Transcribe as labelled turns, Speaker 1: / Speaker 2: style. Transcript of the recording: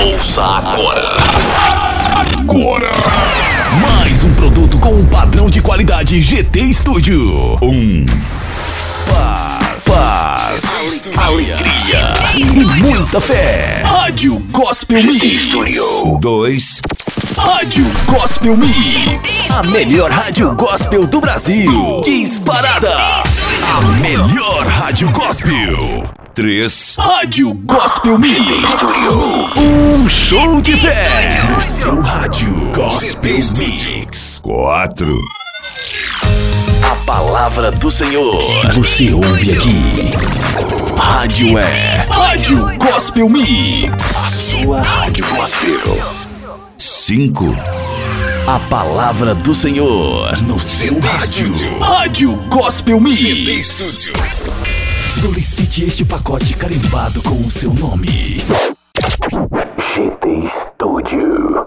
Speaker 1: Ouça agora. Mais um produto com um padrão de qualidade GT Studio. Paz, alegria e muita fé. Rádio Gospel Mix.
Speaker 2: 2.
Speaker 1: Rádio Gospel Mix. A melhor rádio gospel do Brasil. Disparada. A melhor rádio gospel.
Speaker 2: 3.
Speaker 1: Rádio Gospel Mix. Um show de fé no seu rádio Gospel Mix.
Speaker 2: 4.
Speaker 1: A palavra do Senhor você ouve aqui. Rádio Rádio Gospel Mix. A sua rádio gospel.
Speaker 2: 5.
Speaker 1: A palavra do Senhor no seu rádio. Rádio Gospel Mix. Solicite este pacote carimbado com o seu nome. GT Studio.